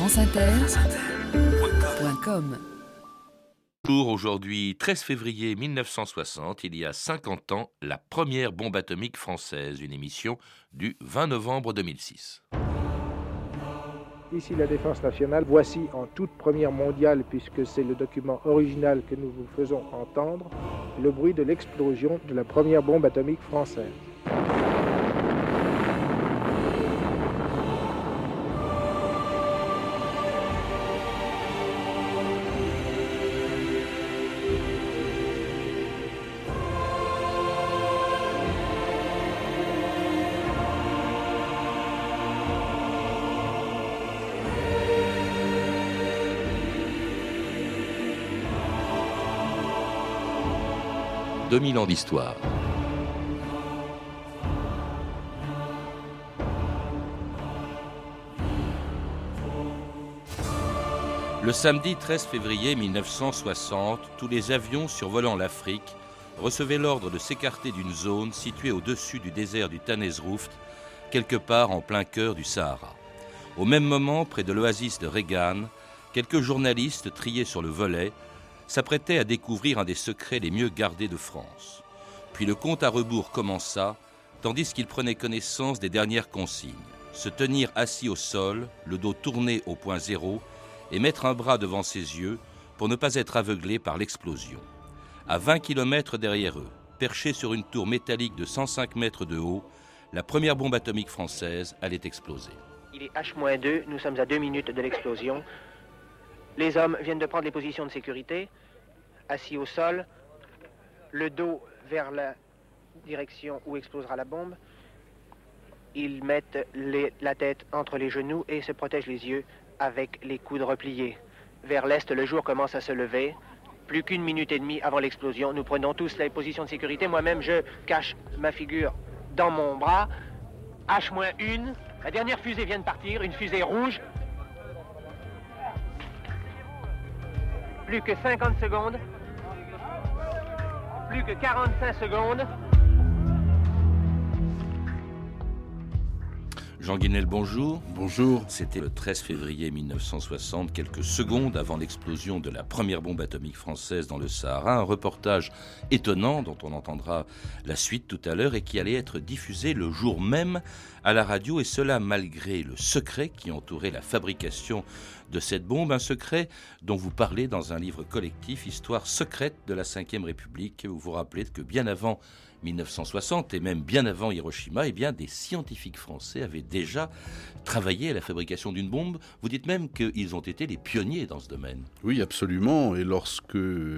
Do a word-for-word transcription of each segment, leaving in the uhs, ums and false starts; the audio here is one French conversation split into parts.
franceinter point com. Jour aujourd'hui, treize février mille neuf cent soixante, il y a cinquante ans, la première bombe atomique française, une émission du vingt novembre deux mille six. Ici la Défense nationale, voici en toute première mondiale, puisque c'est le document original que nous vous faisons entendre, le bruit de l'explosion de la première bombe atomique française. deux mille ans d'histoire. Le samedi treize février mille neuf cent soixante, tous les avions survolant l'Afrique recevaient l'ordre de s'écarter d'une zone située au-dessus du désert du Tanezrouft, quelque part en plein cœur du Sahara. Au même moment, près de l'oasis de Reggane, quelques journalistes triés sur le volet s'apprêtait à découvrir un des secrets les mieux gardés de France. Puis le compte à rebours commença, tandis qu'il prenait connaissance des dernières consignes. Se tenir assis au sol, le dos tourné au point zéro, et mettre un bras devant ses yeux pour ne pas être aveuglé par l'explosion. À vingt kilomètres derrière eux, perchée sur une tour métallique de cent cinq mètres de haut, la première bombe atomique française allait exploser. Il est H deux, nous sommes à deux minutes de l'explosion. Les hommes viennent de prendre les positions de sécurité, assis au sol, le dos vers la direction où explosera la bombe. Ils mettent les, la tête entre les genoux et se protègent les yeux avec les coudes repliés. Vers l'est, le jour commence à se lever. Plus qu'une minute et demie avant l'explosion, nous prenons tous les positions de sécurité. Moi-même, je cache ma figure dans mon bras. H un, la dernière fusée vient de partir, une fusée rouge. Plus que cinquante secondes. Plus que quarante-cinq secondes. Jean Guinel, bonjour. Bonjour. C'était le treize février mille neuf cent soixante, quelques secondes avant l'explosion de la première bombe atomique française dans le Sahara. Un reportage étonnant dont on entendra la suite tout à l'heure et qui allait être diffusé le jour même à la radio, et cela malgré le secret qui entourait la fabrication de cette bombe, un secret dont vous parlez dans un livre collectif, Histoire secrète de la cinquième République. Vous vous rappelez que bien avant mille neuf cent soixante et même bien avant Hiroshima, eh bien, des scientifiques français avaient déjà travaillé à la fabrication d'une bombe. Vous dites même qu'ils ont été les pionniers dans ce domaine. Oui, absolument. Et lorsque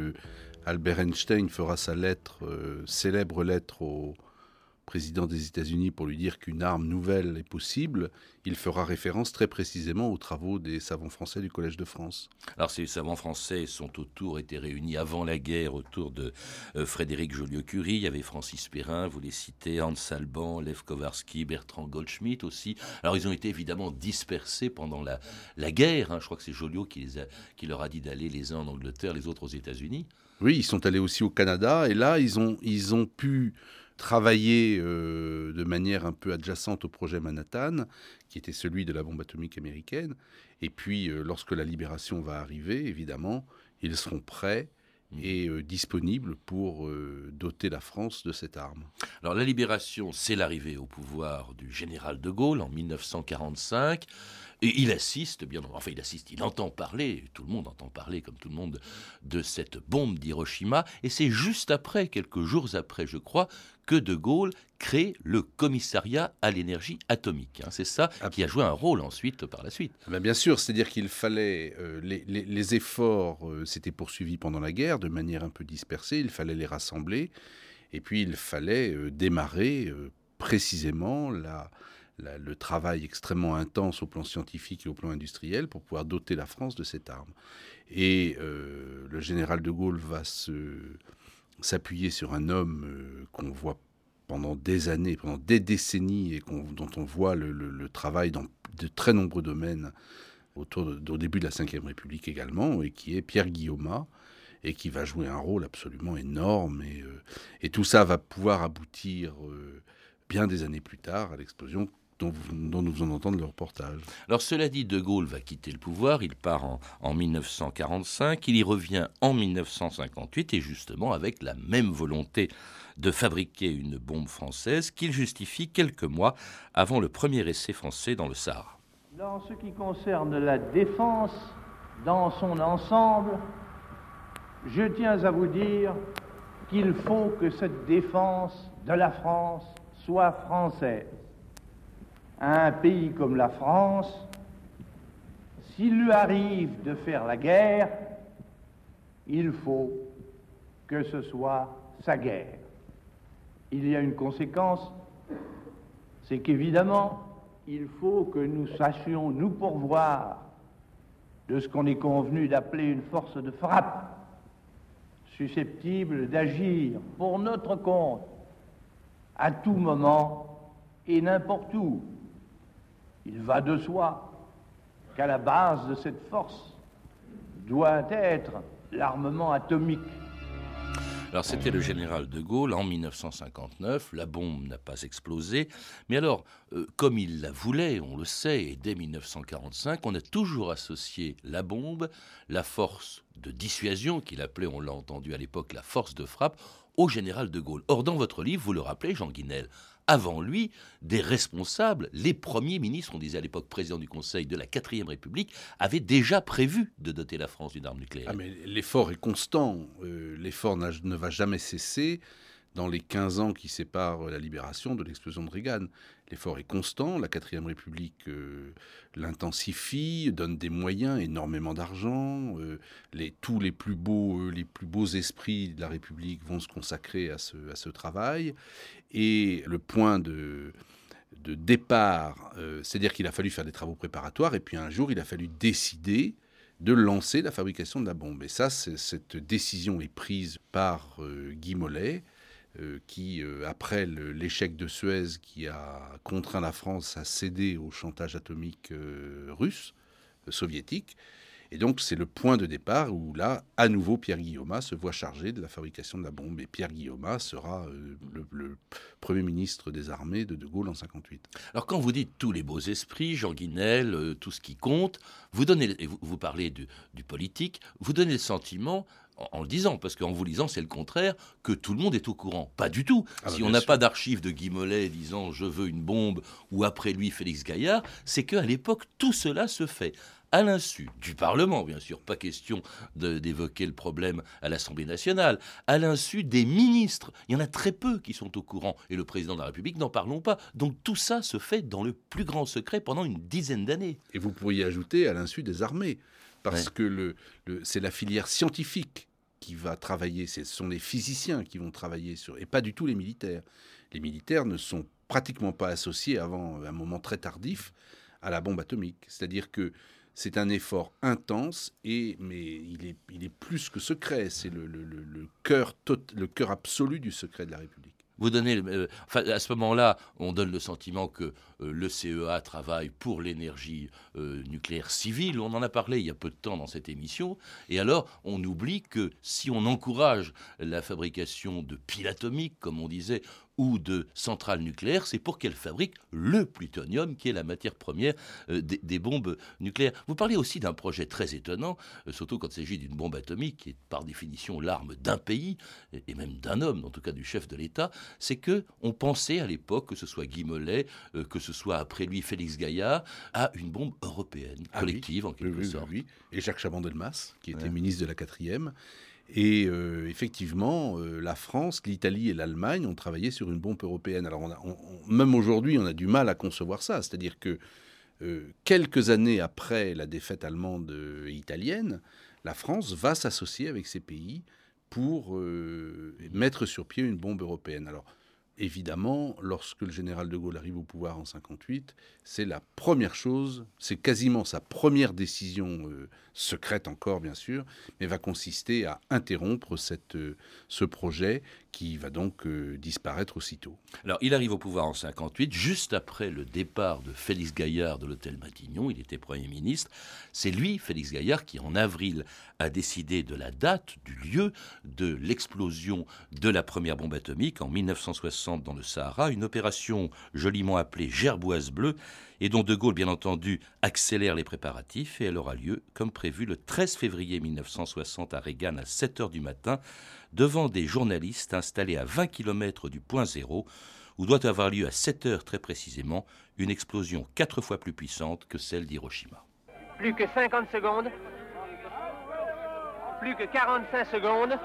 Albert Einstein fera sa lettre, euh, célèbre lettre au président des États-Unis pour lui dire qu'une arme nouvelle est possible, il fera référence très précisément aux travaux des savants français du Collège de France. Alors ces savants français sont autour, étaient réunis avant la guerre autour de euh, Frédéric Joliot-Curie. Il y avait Francis Perrin, vous les citez, Hans Alban, Lev Kowarski, Bertrand Goldschmidt aussi. Alors ils ont été évidemment dispersés pendant la, la guerre. Hein. Je crois que c'est Joliot qui, les a, qui leur a dit d'aller les uns en Angleterre, les autres aux États-Unis. Oui, ils sont allés aussi au Canada et là ils ont, ils ont pu travailler euh, de manière un peu adjacente au projet Manhattan, qui était celui de la bombe atomique américaine. Et puis, euh, lorsque la libération va arriver, évidemment, ils seront prêts et euh, disponibles pour euh, doter la France de cette arme. Alors, la libération, c'est l'arrivée au pouvoir du général de Gaulle en mille neuf cent quarante-cinq. Et il assiste, bien, enfin il assiste, il entend parler, tout le monde entend parler comme tout le monde, de cette bombe d'Hiroshima. Et c'est juste après, quelques jours après, je crois, que de Gaulle crée le commissariat à l'énergie atomique. Hein. C'est ça qui a joué un rôle ensuite, par la suite. Ben bien sûr, c'est-à-dire qu'il fallait, euh, les, les, les efforts euh, s'étaient poursuivis pendant la guerre de manière un peu dispersée, il fallait les rassembler, et puis il fallait euh, démarrer euh, précisément la... La, le travail extrêmement intense au plan scientifique et au plan industriel pour pouvoir doter la France de cette arme. Et euh, le général de Gaulle va se, s'appuyer sur un homme euh, qu'on voit pendant des années, pendant des décennies, et qu'on, dont on voit le, le, le travail dans de très nombreux domaines autour de, au début de la cinquième République également, et qui est Pierre Guillaumat, et qui va jouer un rôle absolument énorme. Et, euh, et tout ça va pouvoir aboutir euh, bien des années plus tard à l'explosion dont, dont nous venons d'entendre le reportage. Alors cela dit, De Gaulle va quitter le pouvoir, il part en, en dix-neuf cent quarante-cinq, il y revient en dix-neuf cent cinquante-huit, et justement avec la même volonté de fabriquer une bombe française qu'il justifie quelques mois avant le premier essai français dans le Sahara. En ce qui concerne la défense dans son ensemble, je tiens à vous dire qu'il faut que cette défense de la France soit française. Un pays comme la France, s'il lui arrive de faire la guerre, il faut que ce soit sa guerre. Il y a une conséquence, c'est qu'évidemment, il faut que nous sachions nous pourvoir de ce qu'on est convenu d'appeler une force de frappe, susceptible d'agir pour notre compte à tout moment et n'importe où. Il va de soi qu'à la base de cette force doit être l'armement atomique. Alors c'était le général de Gaulle en dix-neuf cent cinquante-neuf, la bombe n'a pas explosé, mais alors, euh, comme il la voulait, on le sait, et dès dix-neuf cent quarante-cinq, on a toujours associé la bombe, la force de dissuasion, qu'il appelait, on l'a entendu à l'époque, la force de frappe, au général de Gaulle. Or, dans votre livre, vous le rappelez, Jean Guinel, avant lui, des responsables, les premiers ministres, on disait à l'époque président du Conseil de la quatrième République, avaient déjà prévu de doter la France d'une arme nucléaire. Ah, mais l'effort est constant. Euh, l'effort ne va jamais cesser dans les quinze ans qui séparent la libération de l'explosion de Reagan. L'effort est constant. La quatrième République euh, l'intensifie, donne des moyens, énormément d'argent. Euh, les, tous les plus, beaux, euh, les plus beaux esprits de la République vont se consacrer à ce, à ce travail. Et le point de, de départ, euh, c'est-à-dire qu'il a fallu faire des travaux préparatoires, et puis un jour, il a fallu décider de lancer la fabrication de la bombe. Et ça, c'est, cette décision est prise par euh, Guy Mollet, euh, qui, euh, après le, l'échec de Suez, qui a contraint la France à céder au chantage atomique euh, russe, euh, soviétique. Et donc, c'est le point de départ où, là, à nouveau, Pierre Guillaumat se voit chargé de la fabrication de la bombe. Et Pierre Guillaumat sera euh, le, le Premier ministre des armées de De Gaulle en cinquante-huit. Alors, quand vous dites tous les beaux esprits, Jean Guinel, euh, tout ce qui compte, vous, donnez, vous, vous parlez du, du politique, vous donnez le sentiment, en, en le disant, parce qu'en vous lisant, c'est le contraire, que tout le monde est au courant. Pas du tout. Ah bah si on n'a pas d'archives de Guy Mollet disant « je veux une bombe » ou après lui Félix Gaillard, c'est qu'à l'époque, tout cela se fait. À l'insu du Parlement, bien sûr, pas question de, d'évoquer le problème à l'Assemblée nationale, à l'insu des ministres. Il y en a très peu qui sont au courant, et le président de la République, n'en parlons pas. Donc tout ça se fait dans le plus grand secret pendant une dizaine d'années. Et vous pourriez ajouter à l'insu des armées, parce ouais. que le, le, c'est la filière scientifique qui va travailler, ce sont les physiciens qui vont travailler sur, et pas du tout les militaires. Les militaires ne sont pratiquement pas associés avant un moment très tardif à la bombe atomique. C'est-à-dire que c'est un effort intense, et, mais il est, il est plus que secret. C'est le, le, le, le, cœur tot, le cœur absolu du secret de la République. Vous donnez, euh, enfin, à ce moment-là, on donne le sentiment que euh, le C E A travaille pour l'énergie euh, nucléaire civile. On en a parlé il y a peu de temps dans cette émission. Et alors, on oublie que si on encourage la fabrication de piles atomiques, comme on disait, ou de centrales nucléaires, c'est pour qu'elles fabriquent le plutonium, qui est la matière première euh, des, des bombes nucléaires. Vous parlez aussi d'un projet très étonnant, euh, surtout quand il s'agit d'une bombe atomique, qui est par définition l'arme d'un pays, et, et même d'un homme, en tout cas du chef de l'État. C'est qu'on pensait à l'époque, que ce soit Guy Mollet, euh, que ce soit après lui Félix Gaillard, à une bombe européenne, collective ah oui. en quelque oui, oui, sorte. Oui, oui. Et Jacques Chaban-Delmas, qui était ouais. ministre de la quatrième. Et euh, effectivement, euh, la France, l'Italie et l'Allemagne ont travaillé sur une bombe européenne. Alors, on a, on, on, même aujourd'hui, on a du mal à concevoir ça. C'est-à-dire que euh, quelques années après la défaite allemande et italienne, la France va s'associer avec ces pays pour euh, mettre sur pied une bombe européenne. Alors, évidemment, lorsque le général de Gaulle arrive au pouvoir en cinquante-huit, c'est la première chose, c'est quasiment sa première décision, euh, secrète encore bien sûr, mais va consister à interrompre cette, euh, ce projet qui va donc euh, disparaître aussitôt. Alors, il arrive au pouvoir en cinquante-huit, juste après le départ de Félix Gaillard de l'hôtel Matignon. Il était Premier ministre. C'est lui, Félix Gaillard, qui en avril a décidé de la date, du lieu de l'explosion de la première bombe atomique en mille neuf cent soixante dans le Sahara, une opération joliment appelée Gerboise bleue, et dont De Gaulle, bien entendu, accélère les préparatifs, et elle aura lieu, comme prévu, le treize février mille neuf cent soixante à Regan à sept heures du matin, devant des journalistes installés à vingt kilomètres du point zéro, où doit avoir lieu à sept heures très précisément une explosion quatre fois plus puissante que celle d'Hiroshima. Plus que cinquante secondes. Plus que quarante-cinq secondes.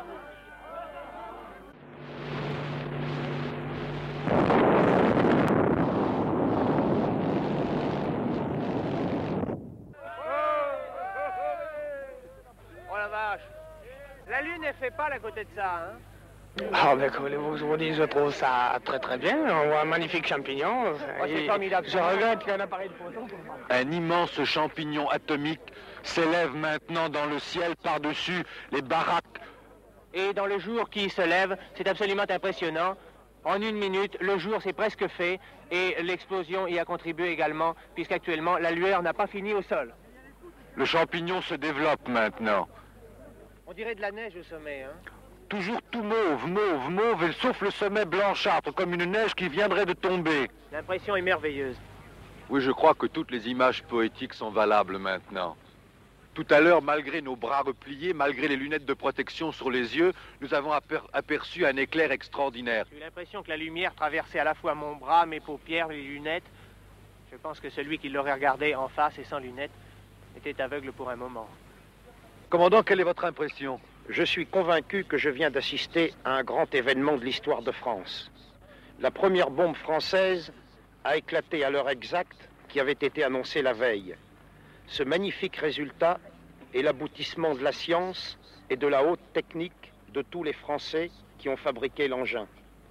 Oh la vache. La Lune, elle fait pas à côté de ça, hein? Ah, ben, comme vous vous dites, je trouve ça très très bien. On voit un magnifique champignon. Oh, c'est formidable. Je regrette qu'il y ait un appareil de photo. Un immense champignon atomique s'élève maintenant dans le ciel par-dessus les baraques. Et dans le jour qui se lève, c'est absolument impressionnant. En une minute, le jour c'est presque fait et l'explosion y a contribué également, puisqu'actuellement la lueur n'a pas fini au sol. Le champignon se développe maintenant. On dirait de la neige au sommet, hein? Toujours tout mauve, mauve, mauve, et sauf le sommet blanchâtre, comme une neige qui viendrait de tomber. L'impression est merveilleuse. Oui, je crois que toutes les images poétiques sont valables maintenant. Tout à l'heure, malgré nos bras repliés, malgré les lunettes de protection sur les yeux, nous avons aper- aperçu un éclair extraordinaire. J'ai eu l'impression que la lumière traversait à la fois mon bras, mes paupières, les lunettes. Je pense que celui qui l'aurait regardé en face et sans lunettes était aveugle pour un moment. Commandant, quelle est votre impression? Je suis convaincu que je viens d'assister à un grand événement de l'histoire de France. La première bombe française a éclaté à l'heure exacte qui avait été annoncée la veille. Ce magnifique résultat est l'aboutissement de la science et de la haute technique de tous les Français qui ont fabriqué l'engin.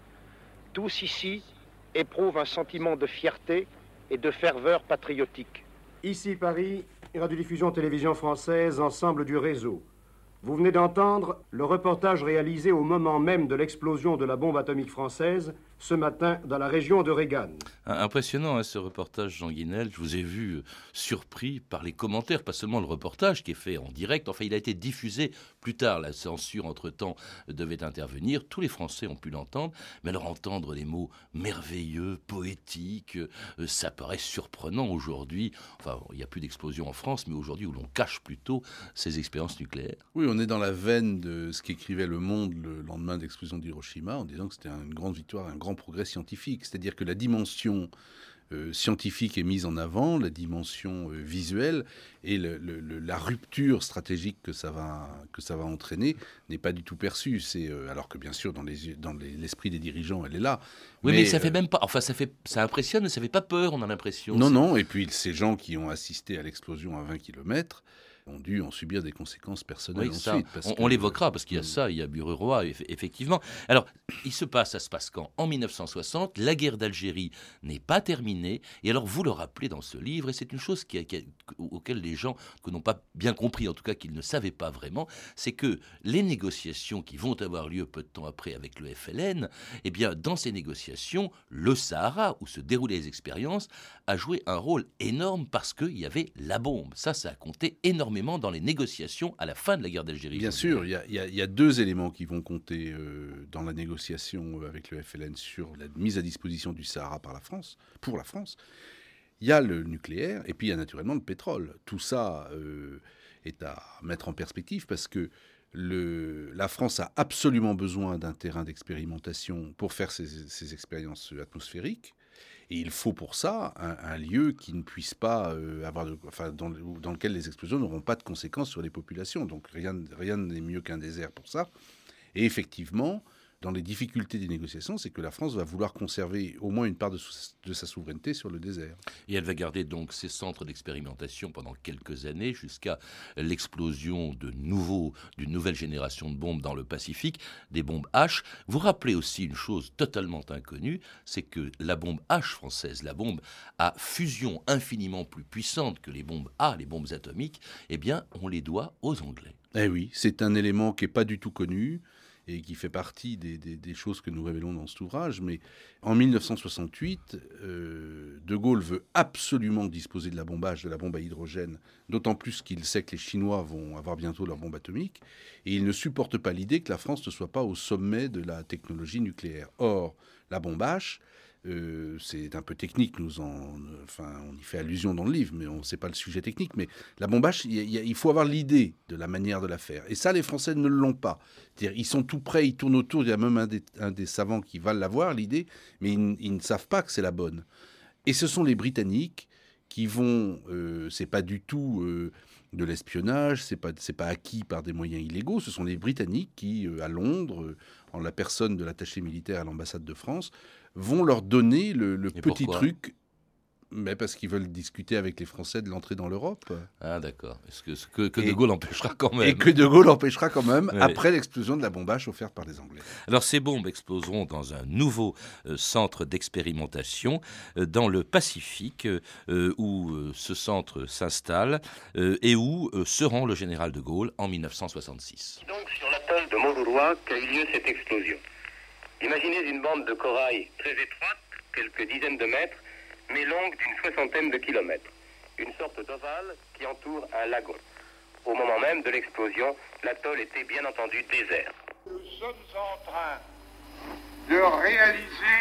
Tous ici éprouvent un sentiment de fierté et de ferveur patriotique. Ici Paris, radiodiffusion télévision française, ensemble du réseau. Vous venez d'entendre le reportage réalisé au moment même de l'explosion de la bombe atomique française, ce matin dans la région de Regan. Impressionnant hein, ce reportage, Jean Guinel. Je vous ai vu euh, surpris par les commentaires, pas seulement le reportage qui est fait en direct. Enfin, il a été diffusé plus tard. La censure, entre-temps, devait intervenir. Tous les Français ont pu l'entendre. Mais alors entendre les mots merveilleux, poétiques, euh, ça paraît surprenant aujourd'hui. Enfin, il n'y a plus d'explosion en France, mais aujourd'hui où l'on cache plutôt ces expériences nucléaires. Oui, on est dans la veine de ce qu'écrivait Le Monde le lendemain de l'explosion d'Hiroshima, en disant que c'était une grande victoire, un grand progrès scientifique. C'est-à-dire que la dimension euh, scientifique est mise en avant, la dimension euh, visuelle et le, le, le, la rupture stratégique que ça va, que ça va entraîner n'est pas du tout perçue. C'est, euh, alors que bien sûr, dans, les, dans les, l'esprit des dirigeants, elle est là. Oui, mais, mais ça euh, fait même pas. Enfin, ça, fait, ça impressionne, mais ça fait pas peur, on a l'impression. Non, c'est... non. Et puis, ces gens qui ont assisté à l'explosion à vingt kilomètres ont dû en subir des conséquences personnelles oui, ensuite. Ça, parce on, que, on l'évoquera, parce qu'il y a ça, il y a Bureau-Roi, effectivement. Alors, il se passe, ça se passe quand? En mille neuf cent soixante, la guerre d'Algérie n'est pas terminée, et alors vous le rappelez dans ce livre, et c'est une chose qui, qui, auquel les gens que n'ont pas bien compris, en tout cas qu'ils ne savaient pas vraiment, c'est que les négociations qui vont avoir lieu peu de temps après avec le F L N, eh bien, dans ces négociations, le Sahara, où se déroulaient les expériences, a joué un rôle énorme parce qu'il y avait la bombe. Ça, ça a compté énormément dans les négociations à la fin de la guerre d'Algérie. Bien sûr, il y, y, y a deux éléments qui vont compter euh, dans la négociation avec le F L N sur la mise à disposition du Sahara par la France, pour la France. Il y a le nucléaire et puis il y a naturellement le pétrole. Tout ça euh, est à mettre en perspective parce que le, la France a absolument besoin d'un terrain d'expérimentation pour faire ses, ses expériences atmosphériques. Et il faut pour ça un, un lieu qui ne puisse pas euh, avoir, de, enfin, dans, dans lequel les explosions n'auront pas de conséquences sur les populations. Donc rien, rien n'est mieux qu'un désert pour ça. Et effectivement, dans les difficultés des négociations, c'est que la France va vouloir conserver au moins une part de, de sa souveraineté sur le désert. Et elle va garder donc ses centres d'expérimentation pendant quelques années jusqu'à l'explosion de nouveaux, d'une nouvelle génération de bombes dans le Pacifique, des bombes H. Vous rappelez aussi une chose totalement inconnue, c'est que la bombe H française, la bombe à fusion infiniment plus puissante que les bombes A, les bombes atomiques, eh bien, on les doit aux Anglais. Eh oui, c'est un élément qui n'est pas du tout connu. et qui fait partie des, des, des choses que nous révélons dans cet ouvrage. Mais en mille neuf cent soixante-huit, euh, De Gaulle veut absolument disposer de la bombage, de la bombe à hydrogène, d'autant plus qu'il sait que les Chinois vont avoir bientôt leur bombe atomique, et il ne supporte pas l'idée que la France ne soit pas au sommet de la technologie nucléaire. Or, la bombe H, Euh, c'est un peu technique, nous en, enfin, on y fait allusion dans le livre, mais on ne sait pas le sujet technique. Mais la bombe H, il, y a, il faut avoir l'idée de la manière de la faire. Et ça, les Français ne l'ont pas. C'est-à-dire, ils sont tout prêts, ils tournent autour. Il y a même un des, un des savants qui va l'avoir, l'idée, mais ils, ils ne savent pas que c'est la bonne. Et ce sont les Britanniques qui vont... Euh, c'est pas du tout euh, de l'espionnage, c'est pas, c'est pas acquis par des moyens illégaux. Ce sont les Britanniques qui, euh, à Londres, euh, en la personne de l'attaché militaire à l'ambassade de France, vont leur donner le, le petit pourquoi truc, mais parce qu'ils veulent discuter avec les Français de l'entrée dans l'Europe. Ah d'accord. Est-ce que, que, que et, De Gaulle empêchera quand même. Et que De Gaulle empêchera quand même, oui. après l'explosion de la bombe H offerte par les Anglais. Alors ces bombes exploseront dans un nouveau euh, centre d'expérimentation euh, dans le Pacifique, euh, où euh, ce centre s'installe euh, et où euh, se rend le général De Gaulle en mille neuf cent soixante-six. Donc sur l'atoll de Montroulois qu'a eu lieu cette explosion. Imaginez une bande de corail très étroite, quelques dizaines de mètres, mais longue d'une soixantaine de kilomètres. Une sorte d'ovale qui entoure un lagon. Au moment même de l'explosion, l'atoll était bien entendu désert. Nous sommes en train de réaliser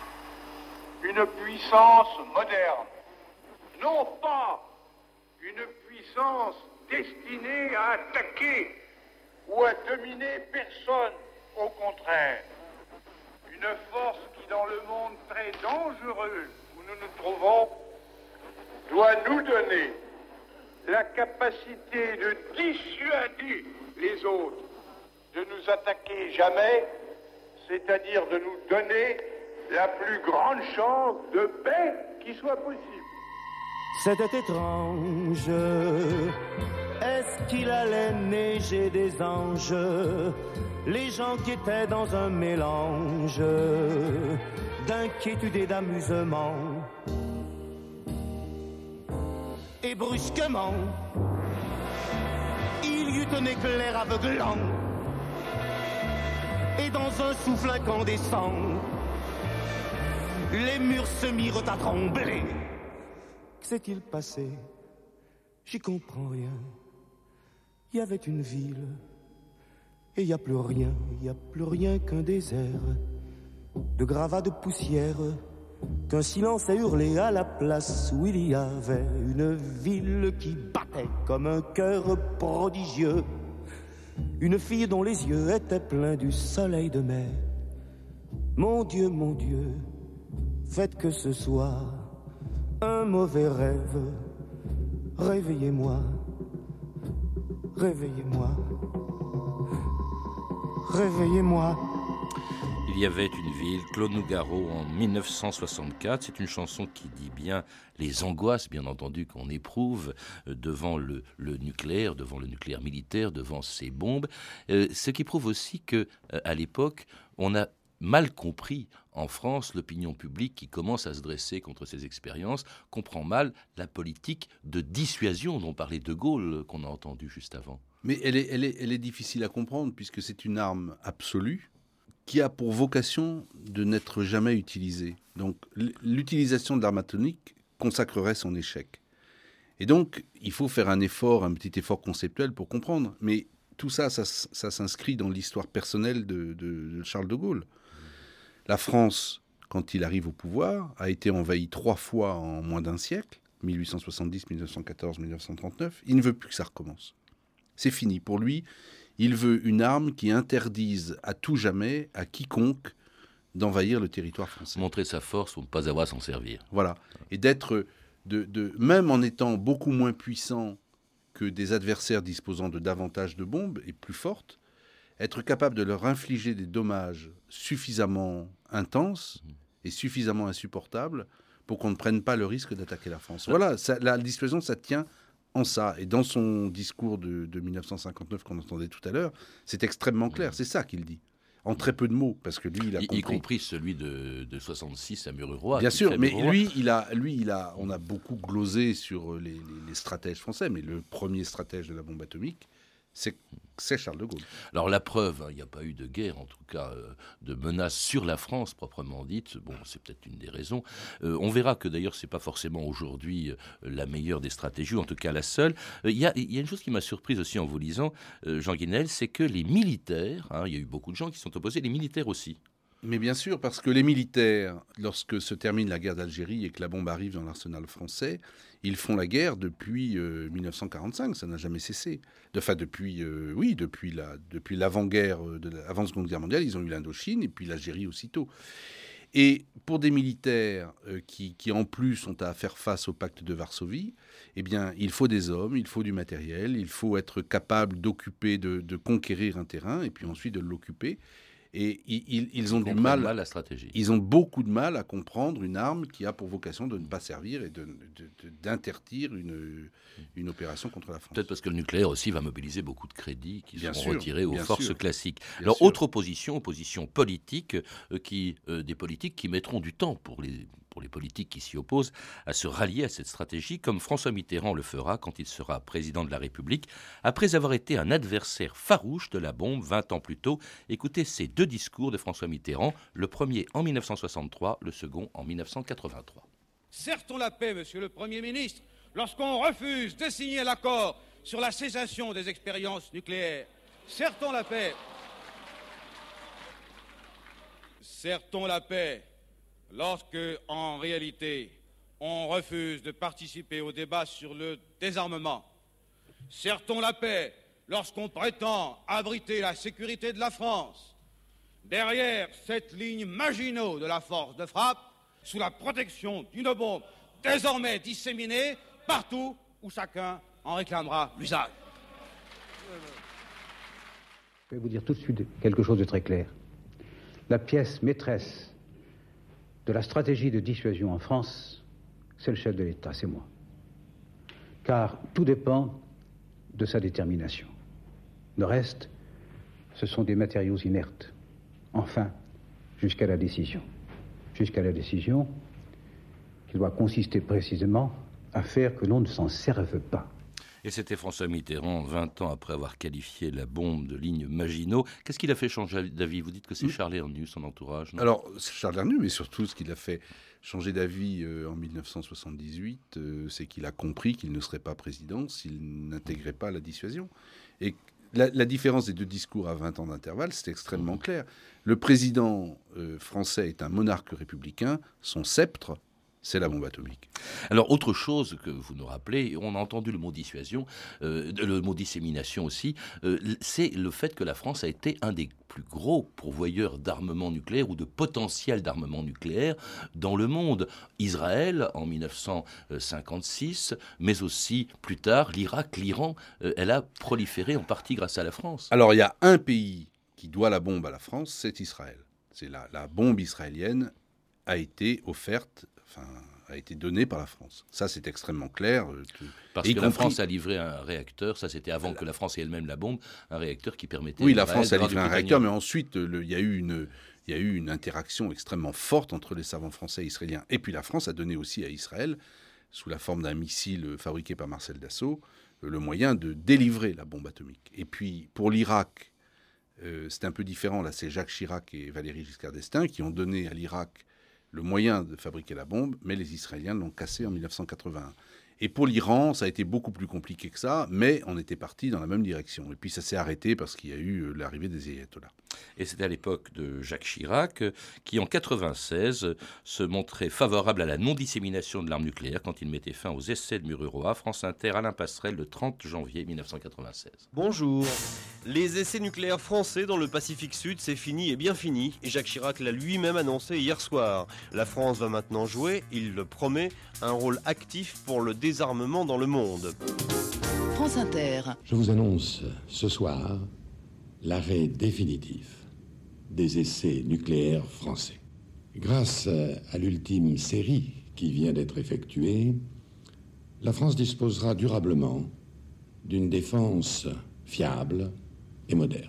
une puissance moderne. Non pas une puissance destinée à attaquer ou à dominer personne, au contraire. Une force qui, dans le monde très dangereux où nous nous trouvons, doit nous donner la capacité de dissuader les autres de nous attaquer jamais, c'est-à-dire de nous donner la plus grande chance de paix qui soit possible. C'était étrange. Est-ce qu'il allait neiger des anges? Les gens qui étaient dans un mélange d'inquiétude et d'amusement. Et brusquement, il y eut un éclair aveuglant. Et dans un souffle incandescent, les murs se mirent à trembler. Que s'est-il passé? J'y comprends rien. Il y avait une ville, et il n'y a plus rien, il n'y a plus rien qu'un désert, de gravats de poussière, qu'un silence a hurlé à la place où il y avait une ville qui battait comme un cœur prodigieux, une fille dont les yeux étaient pleins du soleil de mai. Mon Dieu, mon Dieu, faites que ce soit un mauvais rêve, réveillez-moi. Réveillez-moi, réveillez-moi. Il y avait une ville, Claude Nougaro, en mille neuf cent soixante-quatre. C'est une chanson qui dit bien les angoisses, bien entendu, qu'on éprouve devant le, le nucléaire, devant le nucléaire militaire, devant ces bombes. Euh, ce qui prouve aussi que, euh, à l'époque, on a mal compris en France l'opinion publique qui commence à se dresser contre ces expériences, comprend mal la politique de dissuasion dont parlait De Gaulle qu'on a entendu juste avant. Mais elle est, elle est, elle est difficile à comprendre puisque c'est une arme absolue qui a pour vocation de n'être jamais utilisée. Donc l'utilisation de l'arme atomique consacrerait son échec. Et donc il faut faire un effort, un petit effort conceptuel pour comprendre. Mais tout ça, ça, ça s'inscrit dans l'histoire personnelle de, de, de Charles de Gaulle. La France, quand il arrive au pouvoir, a été envahie trois fois en moins d'un siècle, mille huit cent soixante-dix, mille neuf cent quatorze, mille neuf cent trente-neuf. Il ne veut plus que ça recommence. C'est fini. Pour lui, il veut une arme qui interdise à tout jamais à quiconque d'envahir le territoire français. Montrer sa force pour ne pas avoir à s'en servir. Voilà. Et d'être, de, de, même en étant beaucoup moins puissant que des adversaires disposant de davantage de bombes et plus fortes, être capable de leur infliger des dommages suffisamment intenses et suffisamment insupportables pour qu'on ne prenne pas le risque d'attaquer la France. Voilà, ça, la dissuasion, ça tient en ça. Et dans son discours de, de mille neuf cent cinquante-neuf qu'on entendait tout à l'heure, c'est extrêmement clair. C'est ça qu'il dit. En très peu de mots, parce que lui, il a y, compris. Y compris celui de, de soixante-six à Mururoa. Bien sûr, mais lui, il a, lui, il a, on a beaucoup glosé sur les, les, les stratèges français, mais le premier stratège de la bombe atomique, c'est, c'est Charles de Gaulle. Alors la preuve, il n'y a pas eu de guerre, en tout cas euh, de menace sur la France proprement dite. Bon, c'est peut-être une des raisons. Euh, on verra que d'ailleurs, c'est pas forcément aujourd'hui euh, la meilleure des stratégies, ou en tout cas la seule. Il euh, y, y a une chose qui m'a surprise aussi en vous lisant, euh, Jean Guinel, c'est que les militaires, il hein, y a eu beaucoup de gens qui sont opposés, les militaires aussi. Mais bien sûr, parce que les militaires, lorsque se termine la guerre d'Algérie et que la bombe arrive dans l'arsenal français, ils font la guerre depuis euh, dix-neuf cent quarante-cinq, ça n'a jamais cessé. Enfin, depuis, euh, oui, depuis, la, depuis l'avant-guerre, de la, avant la Seconde Guerre mondiale, ils ont eu l'Indochine et puis l'Algérie aussitôt. Et pour des militaires euh, qui, qui, en plus, ont à faire face au pacte de Varsovie, eh bien, il faut des hommes, il faut du matériel, il faut être capable d'occuper, de, de conquérir un terrain et puis ensuite de l'occuper. Et ils, ils, ils ont du mal, mal la stratégie. Ils ont beaucoup de mal à comprendre une arme qui a pour vocation de ne pas servir et de, de, de, d'interdire une, une opération contre la France. Peut-être parce que le nucléaire aussi va mobiliser beaucoup de crédits qui bien seront sûr, retirés aux forces sûr. classiques. Bien Alors, sûr. autre opposition, opposition politique, euh, qui, euh, des politiques qui mettront du temps pour les... pour les politiques qui s'y opposent, à se rallier à cette stratégie, comme François Mitterrand le fera quand il sera président de la République, après avoir été un adversaire farouche de la bombe vingt ans plus tôt. Écoutez ces deux discours de François Mitterrand, le premier en dix-neuf cent soixante-trois, le second en dix-neuf cent quatre-vingt-trois. Certes-on la paix, monsieur le Premier ministre, lorsqu'on refuse de signer l'accord sur la cessation des expériences nucléaires. Certes-on la paix. Certes-on la paix. Lorsque, en réalité, on refuse de participer au débat sur le désarmement. Certes-on la paix lorsqu'on prétend abriter la sécurité de la France derrière cette ligne Maginot de la force de frappe, sous la protection d'une bombe désormais disséminée partout où chacun en réclamera l'usage. Je vais vous dire tout de suite quelque chose de très clair. La pièce maîtresse de la stratégie de dissuasion en France, c'est le chef de l'État, c'est moi. Car tout dépend de sa détermination. Le reste, ce sont des matériaux inertes. Enfin, jusqu'à la décision. Jusqu'à la décision qui doit consister précisément à faire que l'on ne s'en serve pas. Et c'était François Mitterrand, vingt ans après avoir qualifié la bombe de ligne Maginot. Qu'est-ce qu'il a fait changer d'avis ? Vous dites que c'est Charles Hernu, son entourage, non ? Alors, c'est Charles Hernu, mais surtout, ce qu'il a fait changer d'avis euh, en dix-neuf cent soixante-dix-huit, euh, c'est qu'il a compris qu'il ne serait pas président s'il n'intégrait pas la dissuasion. Et la, la différence des deux discours à vingt ans d'intervalle, c'est extrêmement clair. Le président euh, français est un monarque républicain, son sceptre, c'est la bombe atomique. Alors, autre chose que vous nous rappelez, on a entendu le mot dissuasion, euh, le mot dissémination aussi, euh, c'est le fait que la France a été un des plus gros pourvoyeurs d'armement nucléaire ou de potentiel d'armement nucléaire dans le monde. Israël, en dix-neuf cent cinquante-six, mais aussi plus tard, l'Irak, l'Iran, euh, elle a proliféré en partie grâce à la France. Alors, il y a un pays qui doit la bombe à la France, c'est Israël. C'est la, la bombe israélienne a été offerte, enfin, a été donnée par la France. Ça, c'est extrêmement clair. Parce et que compris... la France a livré un réacteur, ça c'était avant la... que la France ait elle-même la bombe, un réacteur qui permettait... Oui, la France a livré un réacteur, mais ensuite, il y a eu une... Il y a eu une interaction extrêmement forte entre les savants français et israéliens. Et puis la France a donné aussi à Israël, sous la forme d'un missile fabriqué par Marcel Dassault, le moyen de délivrer la bombe atomique. Et puis pour l'Irak, euh, c'est un peu différent. Là, c'est Jacques Chirac et Valéry Giscard d'Estaing qui ont donné à l'Irak le moyen de fabriquer la bombe, mais les Israéliens l'ont cassée en dix-neuf cent quatre-vingt-un. Et pour l'Iran, ça a été beaucoup plus compliqué que ça, mais on était parti dans la même direction. Et puis ça s'est arrêté parce qu'il y a eu l'arrivée des ayatollahs. Et c'était à l'époque de Jacques Chirac, qui en quatre-vingt-seize se montrait favorable à la non-dissémination de l'arme nucléaire quand il mettait fin aux essais de Mururoa. France Inter, Alain Passerelle, le trente janvier dix-neuf cent quatre-vingt-seize. Bonjour. Les essais nucléaires français dans le Pacifique Sud, c'est fini et bien fini. Et Jacques Chirac l'a lui-même annoncé hier soir. La France va maintenant jouer, il le promet, un rôle actif pour le désarmement dans le monde. France Inter. Je vous annonce ce soir l'arrêt définitif des essais nucléaires français. Grâce à l'ultime série qui vient d'être effectuée, la France disposera durablement d'une défense fiable et moderne.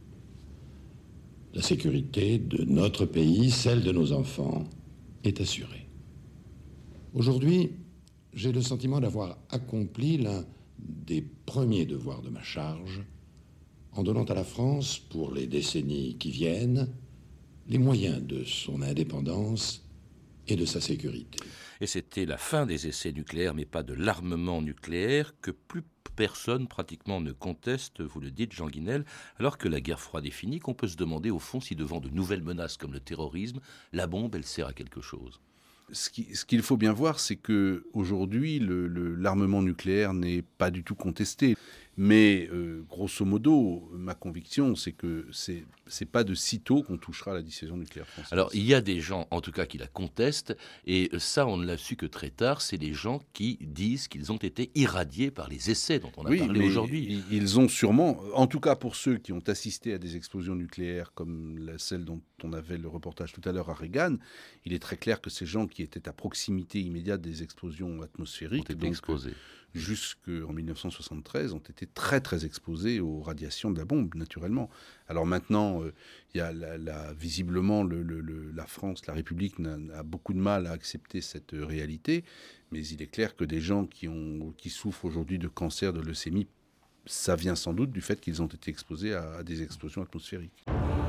La sécurité de notre pays, celle de nos enfants, est assurée. Aujourd'hui, j'ai le sentiment d'avoir accompli l'un des premiers devoirs de ma charge en donnant à la France, pour les décennies qui viennent, les moyens de son indépendance et de sa sécurité. Et c'était la fin des essais nucléaires, mais pas de l'armement nucléaire, que plus personne pratiquement ne conteste, vous le dites Jean Guinel, alors que la guerre froide est finie, qu'on peut se demander au fond si devant de nouvelles menaces comme le terrorisme, la bombe, elle sert à quelque chose. Ce, qui, ce qu'il faut bien voir, c'est qu'aujourd'hui, le, le, l'armement nucléaire n'est pas du tout contesté. Mais euh, grosso modo, ma conviction, c'est que c'est, c'est pas de sitôt qu'on touchera à la dissuasion nucléaire française. Alors, il y a des gens, en tout cas, qui la contestent, et ça, on ne l'a su que très tard, c'est les gens qui disent qu'ils ont été irradiés par les essais dont on a oui, parlé mais aujourd'hui. Ils ont sûrement, en tout cas pour ceux qui ont assisté à des explosions nucléaires comme la, celle dont on avait le reportage tout à l'heure à Reagan, il est très clair que ces gens qui étaient à proximité immédiate des explosions atmosphériques, ont été exposés. Jusqu'en dix-neuf cent soixante-treize, ont été très très exposés aux radiations de la bombe, naturellement. Alors maintenant, il euh, y a la, la, visiblement le, le, le, la France, la République n'a, a beaucoup de mal à accepter cette réalité, mais il est clair que des gens qui, ont, qui souffrent aujourd'hui de cancer, de leucémie, ça vient sans doute du fait qu'ils ont été exposés à, à des explosions atmosphériques.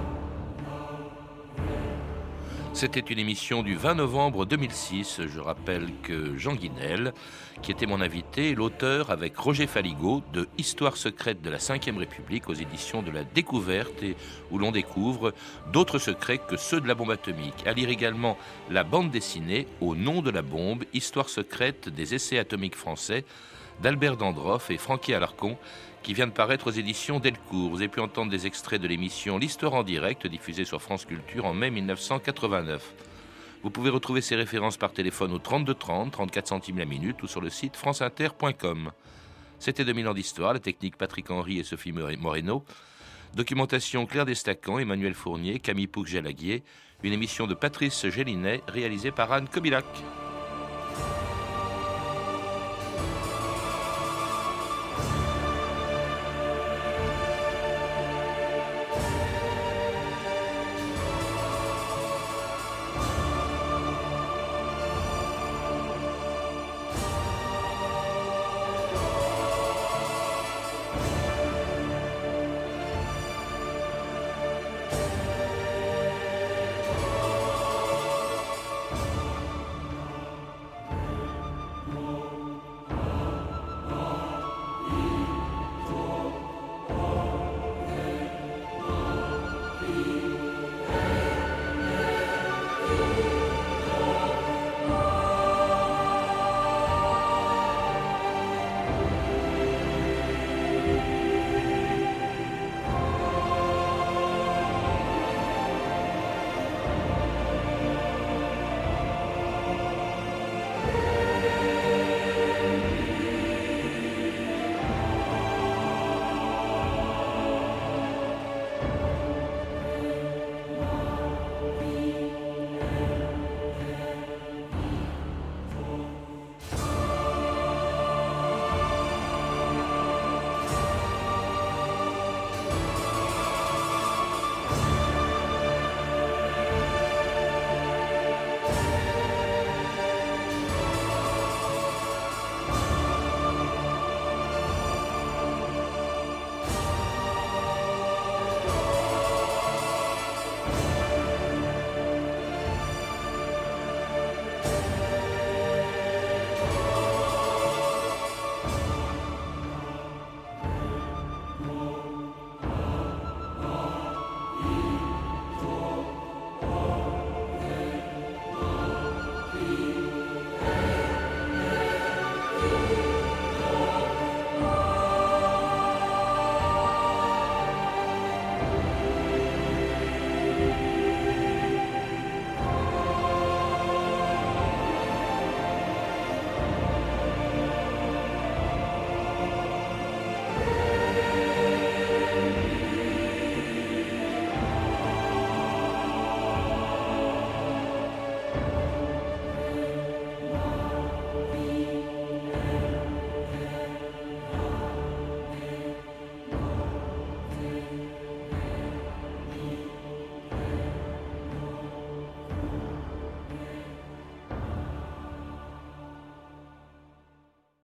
C'était une émission du vingt novembre deux mille six. Je rappelle que Jean Guinel, qui était mon invité, est l'auteur avec Roger Faligot de Histoire secrète de la cinquième République aux éditions de la Découverte, et où l'on découvre d'autres secrets que ceux de la bombe atomique. À lire également la bande dessinée Au nom de la bombe, Histoire secrète des essais atomiques français d'Albert Dandroff et Francky Alarcon, qui vient de paraître aux éditions Delcourt. Vous avez pu entendre des extraits de l'émission L'Histoire en direct, diffusée sur France Culture en mai dix-neuf cent quatre-vingt-neuf. Vous pouvez retrouver ces références par téléphone au trente-deux trente, trente-quatre centimes la minute, ou sur le site franceinter point com. C'était deux mille ans d'histoire, la technique Patrick Henry et Sophie Moreno. Documentation Claire Destacan, Emmanuel Fournier, Camille Pouc-Jalaguier. Une émission de Patrice Gélinet, réalisée par Anne Kobilac.